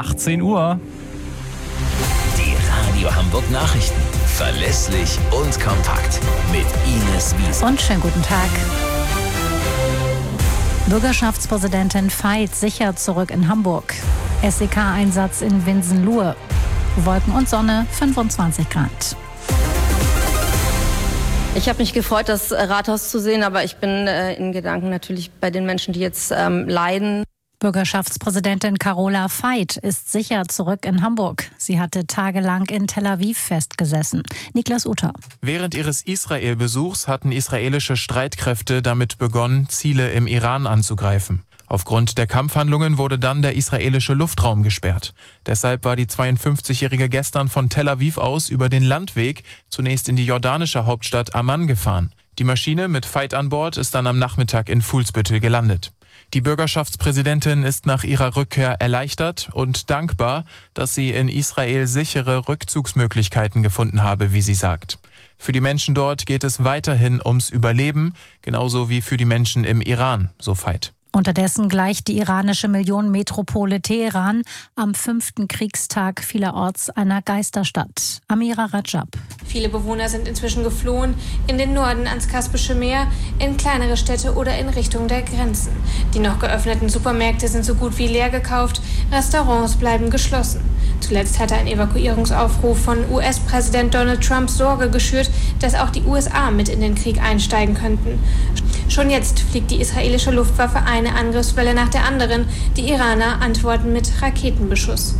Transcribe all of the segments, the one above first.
18 Uhr. Die Radio Hamburg Nachrichten. Verlässlich und kompakt. Mit Ines Wiese. Und schönen guten Tag. Bürgerschaftspräsidentin Veit sicher zurück in Hamburg. SEK-Einsatz in Winsenlohe. Wolken und Sonne, 25 Grad. Ich habe mich gefreut, das Rathaus zu sehen, aber ich bin in Gedanken natürlich bei den Menschen, die jetzt leiden. Bürgerschaftspräsidentin Carola Veit ist sicher zurück in Hamburg. Sie hatte tagelang in Tel Aviv festgesessen. Niklas Uter. Während ihres Israel-Besuchs hatten israelische Streitkräfte damit begonnen, Ziele im Iran anzugreifen. Aufgrund der Kampfhandlungen wurde dann der israelische Luftraum gesperrt. Deshalb war die 52-Jährige gestern von Tel Aviv aus über den Landweg zunächst in die jordanische Hauptstadt Amman gefahren. Die Maschine mit Veit an Bord ist dann am Nachmittag in Fuhlsbüttel gelandet. Die Bürgerschaftspräsidentin ist nach ihrer Rückkehr erleichtert und dankbar, dass sie in Israel sichere Rückzugsmöglichkeiten gefunden habe, wie sie sagt. Für die Menschen dort geht es weiterhin ums Überleben, genauso wie für die Menschen im Iran, so Veit. Unterdessen gleicht die iranische Millionenmetropole Teheran am 5. Kriegstag vielerorts einer Geisterstadt. Amira Rajab. Viele Bewohner sind inzwischen geflohen in den Norden ans Kaspische Meer, in kleinere Städte oder in Richtung der Grenzen. Die noch geöffneten Supermärkte sind so gut wie leer gekauft, Restaurants bleiben geschlossen. Zuletzt hatte ein Evakuierungsaufruf von US-Präsident Donald Trump Sorge geschürt, dass auch die USA mit in den Krieg einsteigen könnten. Schon jetzt fliegt die israelische Luftwaffe eine Angriffswelle nach der anderen. Die Iraner antworten mit Raketenbeschuss.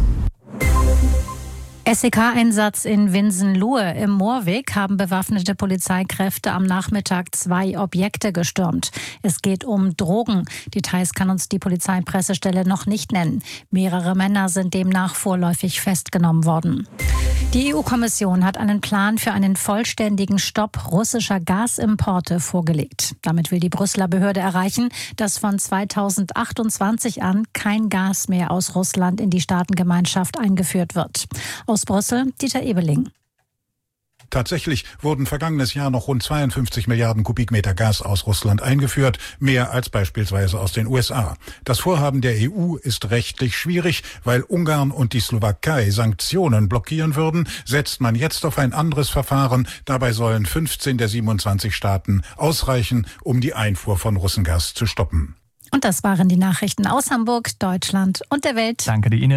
SEK-Einsatz in Winsenlohe im Moorweg haben bewaffnete Polizeikräfte am Nachmittag 2 Objekte gestürmt. Es geht um Drogen. Details kann uns die Polizeipressestelle noch nicht nennen. Mehrere Männer sind demnach vorläufig festgenommen worden. Die EU-Kommission hat einen Plan für einen vollständigen Stopp russischer Gasimporte vorgelegt. Damit will die Brüsseler Behörde erreichen, dass von 2028 an kein Gas mehr aus Russland in die Staatengemeinschaft eingeführt wird. Aus Brüssel, Dieter Ebeling. Tatsächlich wurden vergangenes Jahr noch rund 52 Milliarden Kubikmeter Gas aus Russland eingeführt, mehr als beispielsweise aus den USA. Das Vorhaben der EU ist rechtlich schwierig, weil Ungarn und die Slowakei Sanktionen blockieren würden, setzt man jetzt auf ein anderes Verfahren. Dabei sollen 15 der 27 Staaten ausreichen, um die Einfuhr von Russengas zu stoppen. Und das waren die Nachrichten aus Hamburg, Deutschland und der Welt. Danke dir, Ines.